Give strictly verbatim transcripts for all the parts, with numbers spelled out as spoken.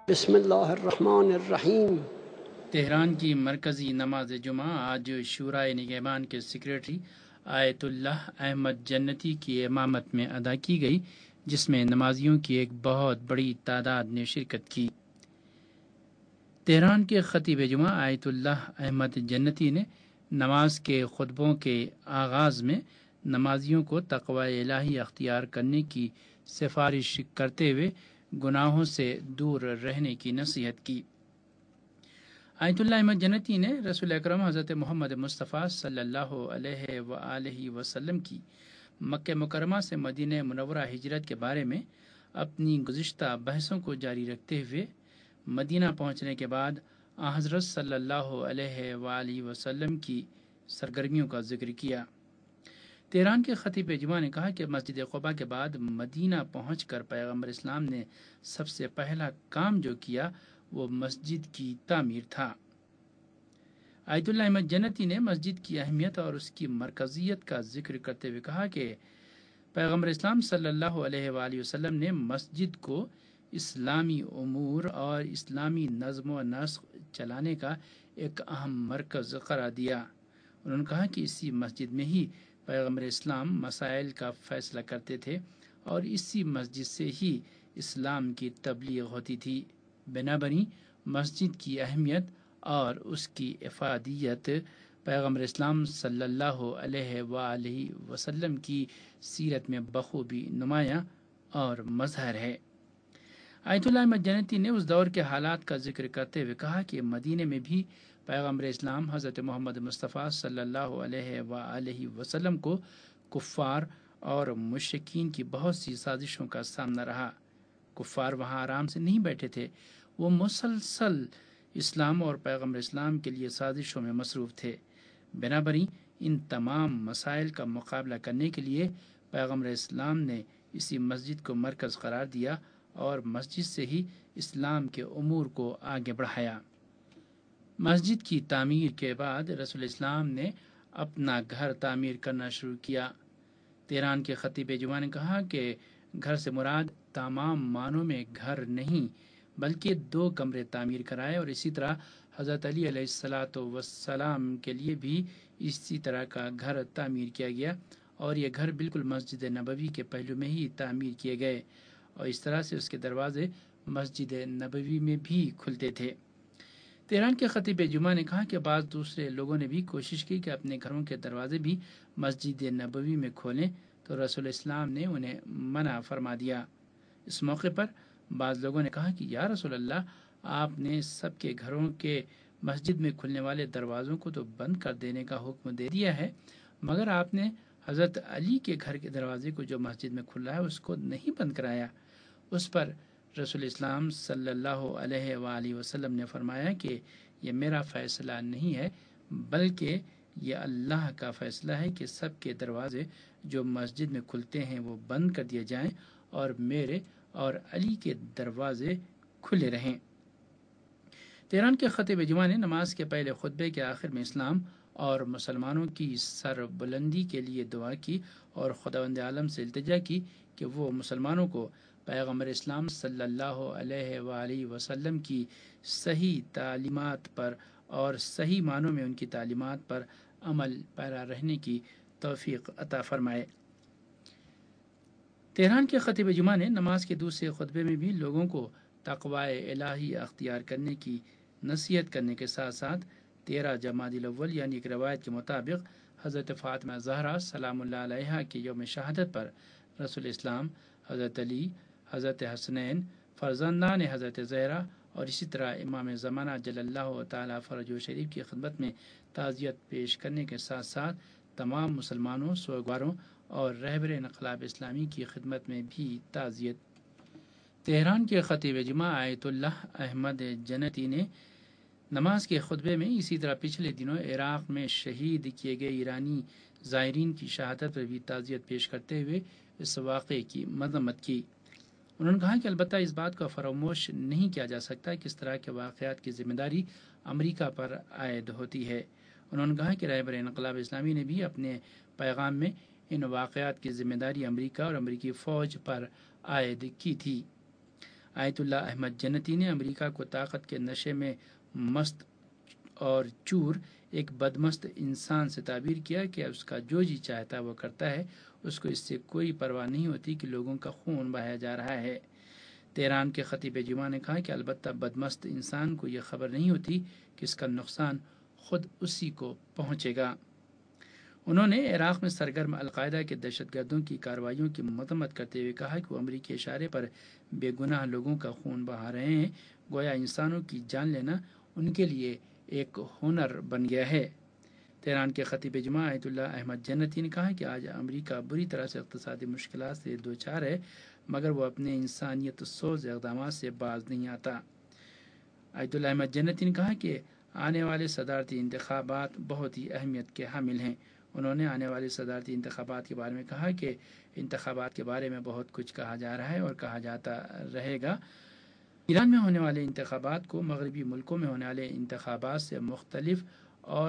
بسم اللہ الرحمن الرحیم۔ تہران کی مرکزی نماز جمعہ آج شورائے نگہبان کے سیکریٹری آیت اللہ احمد جنتی کی امامت میں ادا کی گئی، جس میں نمازیوں کی ایک بہت بڑی تعداد نے شرکت کی۔ تہران کے خطیب جمعہ آیت اللہ احمد جنتی نے نماز کے خطبوں کے آغاز میں نمازیوں کو تقوی الہی اختیار کرنے کی سفارش کرتے ہوئے گناہوں سے دور رہنے کی نصیحت کی۔ آیت اللہ احمد جنتی نے رسول اکرم حضرت محمد مصطفیٰ صلی اللہ علیہ وآلہ وسلم کی مکہ مکرمہ سے مدینہ منورہ ہجرت کے بارے میں اپنی گزشتہ بحثوں کو جاری رکھتے ہوئے مدینہ پہنچنے کے بعد آن حضرت صلی اللہ علیہ وآلہ وسلم کی سرگرمیوں کا ذکر کیا۔ تہران کے خطیب جمعہ نے کہا کہ مسجد قباء کے بعد مدینہ پہنچ کر پیغمبر اسلام نے سب سے پہلا کام جو کیا وہ مسجد کی تعمیر تھا۔ آیت اللہ احمد جنتی نے مسجد کی اہمیت اور اس کی مرکزیت کا ذکر کرتے ہوئے کہا کہ پیغمبر اسلام صلی اللہ علیہ وآلہ وسلم نے مسجد کو اسلامی امور اور اسلامی نظم و نسق چلانے کا ایک اہم مرکز قرار دیا۔ انہوں نے کہا کہ اسی مسجد میں ہی پیغمبر اسلام مسائل کا فیصلہ کرتے تھے اور اسی مسجد سے ہی اسلام کی تبلیغ ہوتی تھی۔ بنابراً مسجد کی اہمیت اور اس کی افادیت پیغمبر اسلام صلی اللہ علیہ وآلہ وسلم کی سیرت میں بخوبی نمایاں اور مظہر ہے۔ آیت اللہ احمد جنتی نے اس دور کے حالات کا ذکر کرتے ہوئے کہا کہ مدینے میں بھی پیغمبر اسلام حضرت محمد مصطفیٰ صلی اللہ علیہ وآلہ وسلم کو کفار اور مشرکین کی بہت سی سازشوں کا سامنا رہا۔ کفار وہاں آرام سے نہیں بیٹھے تھے، وہ مسلسل اسلام اور پیغمبر اسلام کے لیے سازشوں میں مصروف تھے۔ بنابراً ان تمام مسائل کا مقابلہ کرنے کے لیے پیغمبر اسلام نے اسی مسجد کو مرکز قرار دیا اور مسجد سے ہی اسلام کے امور کو آگے بڑھایا۔ مسجد کی تعمیر کے بعد رسول اسلام نے اپنا گھر تعمیر کرنا شروع کیا۔ تہران کے خطیب جمعہ نے کہا کہ گھر سے مراد تمام معنوں میں گھر نہیں بلکہ دو کمرے تعمیر کرائے، اور اسی طرح حضرت علی علیہ الصلاۃ والسلام کے لیے بھی اسی طرح کا گھر تعمیر کیا گیا، اور یہ گھر بالکل مسجد نبوی کے پہلو میں ہی تعمیر کیے گئے، اور اس طرح سے اس کے دروازے مسجد نبوی میں بھی کھلتے تھے۔ تہران کے خطیب جمعہ نے کہا کہ بعض دوسرے لوگوں نے بھی کوشش کی کہ اپنے گھروں کے دروازے بھی مسجد نبوی میں کھولیں، تو رسول اسلام نے انہیں منع فرما دیا۔ اس موقع پر بعض لوگوں نے کہا کہ یا رسول اللہ، آپ نے سب کے گھروں کے مسجد میں کھلنے والے دروازوں کو تو بند کر دینے کا حکم دے دیا ہے، مگر آپ نے حضرت علی کے گھر کے دروازے کو جو مسجد میں کھل رہا ہے اس کو نہیں بند کرایا۔ اس پر رسول اسلام صلی اللہ علیہ وآلہ وسلم نے فرمایا کہ یہ میرا فیصلہ نہیں ہے بلکہ یہ اللہ کا فیصلہ ہے کہ سب کے دروازے جو مسجد میں کھلتے ہیں وہ بند کر دیے جائیں اور میرے اور علی کے دروازے کھلے رہیں۔ تہران کے خطیب جمعہ نے نماز کے پہلے خطبے کے آخر میں اسلام اور مسلمانوں کی سر بلندی کے لیے دعا کی اور خداوند عالم سے التجا کی کہ وہ مسلمانوں کو پیغمبر اسلام صلی اللہ علیہ وآلہ وسلم کی صحیح تعلیمات پر اور صحیح معنوں میں ان کی تعلیمات پر عمل پیرا رہنے کی توفیق عطا فرمائے۔ تہران کے خطیب جمعہ نے نماز کے دوسرے خطبے میں بھی لوگوں کو تقوی الہی اختیار کرنے کی نصیحت کرنے کے ساتھ ساتھ تیرہ جمادی الاول یعنی ایک روایت کے مطابق حضرت فاطمہ زہرا سلام اللہ علیہا کے یوم شہادت پر رسول اسلام، حضرت علی، حضرت حسنین فرزندان حضرت زہرا اور اسی طرح امام زمانہ جل اللہ تعالیٰ فرجہ شریف کی خدمت میں تعزیت پیش کرنے کے ساتھ ساتھ تمام مسلمانوں، سوگواروں اور رہبر انقلاب اسلامی کی خدمت میں بھی تعزیت۔ تہران کے خطیب جمعہ آیت اللہ احمد جنتی نے نماز کے خطبے میں اسی طرح پچھلے دنوں عراق میں شہید کیے گئے ایرانی زائرین کی شہادت پر بھی تعزیت پیش کرتے ہوئے اس واقعے کی مذمت کی۔ انہوں نے کہا کہ البتہ اس بات کو فراموش نہیں کیا جا سکتا کہ اس طرح کے واقعات کی ذمہ داری امریکہ پر عائد ہوتی ہے۔ انہوں نے کہا کہ رہبر انقلاب اسلامی نے بھی اپنے پیغام میں ان واقعات کی ذمہ داری امریکہ اور امریکی فوج پر عائد کی تھی۔ آیت اللہ احمد جنتی نے امریکہ کو طاقت کے نشے میں مست اور چور ایک بدمست انسان سے تعبیر کیا کہ اس کا جو جی چاہتا وہ کرتا ہے، اس کو اس سے کوئی پرواہ نہیں ہوتی کہ لوگوں کا خون بہایا جا رہا ہے۔ تہران کے خطیب جمعہ نے کہا کہ البتہ بدمست انسان کو یہ خبر نہیں ہوتی کہ اس کا نقصان خود اسی کو پہنچے گا۔ انہوں نے عراق میں سرگرم القاعدہ کے دہشت گردوں کی کارروائیوں کی مذمت کرتے ہوئے کہا کہ وہ امریکی اشارے پر بے گناہ لوگوں کا خون بہا رہے ہیں، گویا انسانوں کی جان لینا ان کے لیے ایک ہنر بن گیا ہے۔ تہران کے خطیب جمعہ آیت اللہ احمد جنتی نے کہا کہ آج امریکہ بری طرح سے اقتصادی مشکلات سے دوچار ہے، مگر وہ اپنے انسانیت سوز اقدامات سے باز نہیں آتا۔ آیت اللہ احمد جنتی نے کہا کہ آنے والے صدارتی انتخابات بہت ہی اہمیت کے حامل ہیں۔ انہوں نے آنے والے صدارتی انتخابات کے بارے میں کہا کہ انتخابات کے بارے میں بہت کچھ کہا جا رہا ہے اور کہا جاتا رہے گا۔ ایران میں ہونے والے انتخابات کو مغربی ملکوں میں ہونے والے انتخابات سے مختلف اور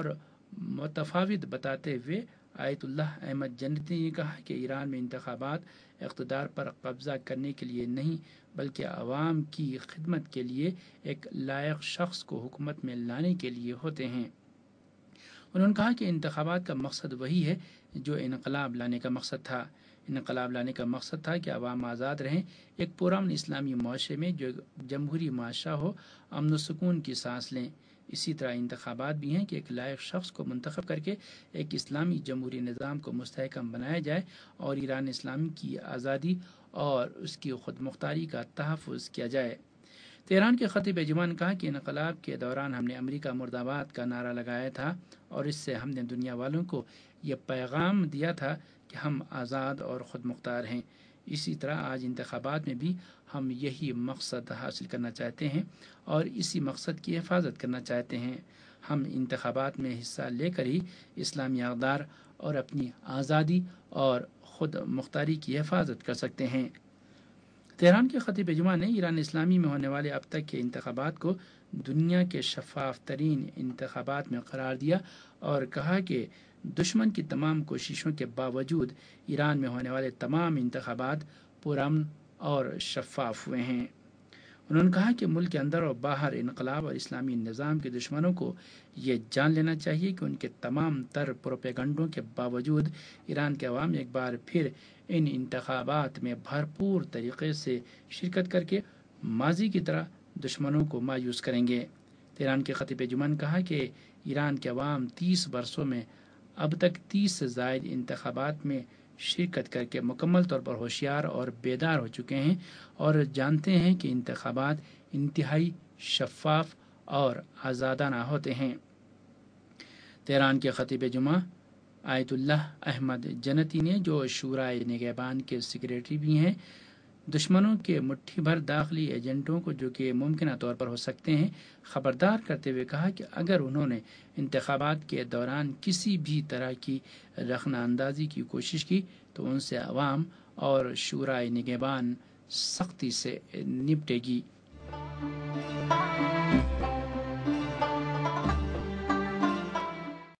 متفاوت بتاتے ہوئے آیت اللہ احمد جنتی نے کہا کہ ایران میں انتخابات اقتدار پر قبضہ کرنے کے لیے نہیں بلکہ عوام کی خدمت کے لیے ایک لائق شخص کو حکومت میں لانے کے لیے ہوتے ہیں۔ انہوں نے کہا کہ انتخابات کا مقصد وہی ہے جو انقلاب لانے کا مقصد تھا۔ انقلاب لانے کا مقصد تھا کہ عوام آزاد رہیں، ایک پرامن اسلامی معاشرے میں جو جمہوری معاشرہ ہو، امن و سکون کی سانس لیں۔ اسی طرح انتخابات بھی ہیں کہ ایک لائق شخص کو منتخب کر کے ایک اسلامی جمہوری نظام کو مستحکم بنایا جائے اور ایران اسلامی کی آزادی اور اس کی خود مختاری کا تحفظ کیا جائے۔ تہران کے خطیب جمعہ نے کہا کہ انقلاب کے دوران ہم نے امریکہ مرد آباد کا نعرہ لگایا تھا اور اس سے ہم نے دنیا والوں کو یہ پیغام دیا تھا کہ ہم آزاد اور خود مختار ہیں۔ اسی طرح آج انتخابات میں بھی ہم یہی مقصد حاصل کرنا چاہتے ہیں اور اسی مقصد کی حفاظت کرنا چاہتے ہیں۔ ہم انتخابات میں حصہ لے کر ہی اسلامی اقدار اور اپنی آزادی اور خود مختاری کی حفاظت کر سکتے ہیں۔ تہران کے خطیب جمعہ نے ایران اسلامی میں ہونے والے اب تک کے انتخابات کو دنیا کے شفاف ترین انتخابات میں قرار دیا اور کہا کہ دشمن کی تمام کوششوں کے باوجود ایران میں ہونے والے تمام انتخابات پرامن اور شفاف ہوئے ہیں۔ انہوں نے کہا کہ ملک کے اندر اور باہر انقلاب اور اسلامی نظام کے دشمنوں کو یہ جان لینا چاہیے کہ ان کے تمام تر پروپیگنڈوں کے باوجود ایران کے عوام ایک بار پھر ان انتخابات میں بھرپور طریقے سے شرکت کر کے ماضی کی طرح دشمنوں کو مایوس کریں گے۔ تہران کے خطیب جمعہ نے کہا کہ ایران کے عوام تیس برسوں میں اب تک تیس سے زائد انتخابات میں شرکت کر کے مکمل طور پر ہوشیار اور بیدار ہو چکے ہیں اور جانتے ہیں کہ انتخابات انتہائی شفاف اور آزادانہ ہوتے ہیں۔ تہران کے خطیب جمعہ آیت اللہ احمد جنتی نے، جو شورائے نگہبان کے سیکریٹری بھی ہیں، دشمنوں کے مٹھی بھر داخلی ایجنٹوں کو جو کہ ممکنہ طور پر ہو سکتے ہیں خبردار کرتے ہوئے کہا کہ اگر انہوں نے انتخابات کے دوران کسی بھی طرح کی رخنہ اندازی کی کوشش کی تو ان سے عوام اور شورائے نگہبان سختی سے نپٹے گی۔